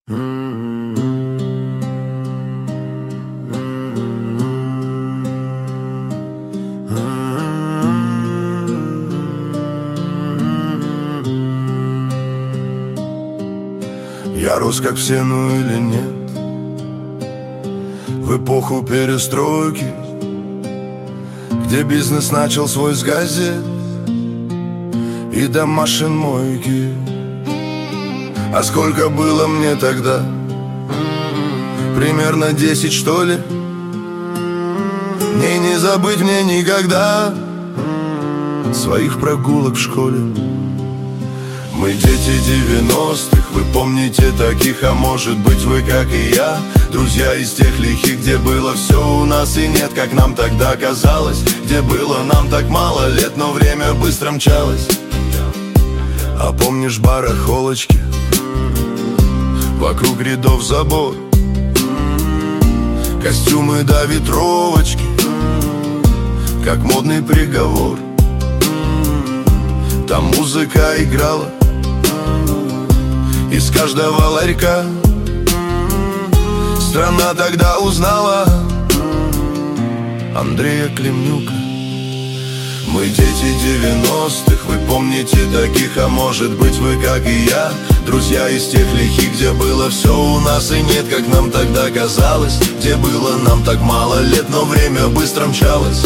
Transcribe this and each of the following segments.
Я рос как все, ну или нет, в эпоху перестройки, где бизнес начал свой с газет и до машин мойки. А сколько было мне тогда? Примерно 10, что ли? Мне не забыть мне никогда своих прогулок в школе. Мы дети 90-х, вы помните таких, а может быть вы, как и я, друзья из тех лихих, где было все у нас и нет, как нам тогда казалось, где было нам так мало лет, но время быстро мчалось. А помнишь барахолочки, вокруг рядов забор, костюмы до ветровочки, как модный приговор. Там музыка играла из каждого ларька. Страна тогда узнала Андрея Климнюка. Мы дети 90-х, вы помните таких, а может быть вы, как и я, друзья из тех лихих, где было все у нас и нет, как нам тогда казалось, где было нам так мало лет, но время быстро мчалось.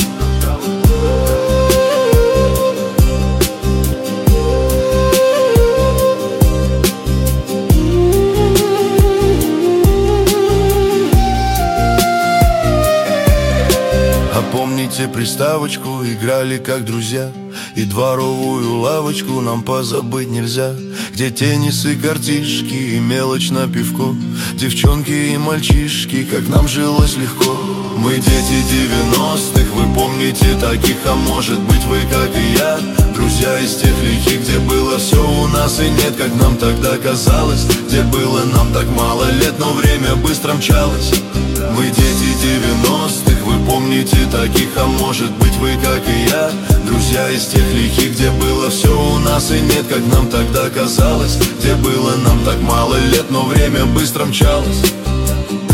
Помните приставочку, играли как друзья, и дворовую лавочку нам позабыть нельзя, где теннисы, картишки и мелочь на пивко, девчонки и мальчишки, как нам жилось легко. Мы дети 90-х, вы помните таких, а может быть вы, как и я, друзья из тех лихих, где было все у нас и нет, как нам тогда казалось, где было нам так мало лет, но время быстро мчалось. Мы дети 90-х, вы помните таких, а может быть вы, как и я, друзья из тех лихих, где было все у нас и нет, как нам тогда казалось, где было нам так мало лет, но время быстро мчалось.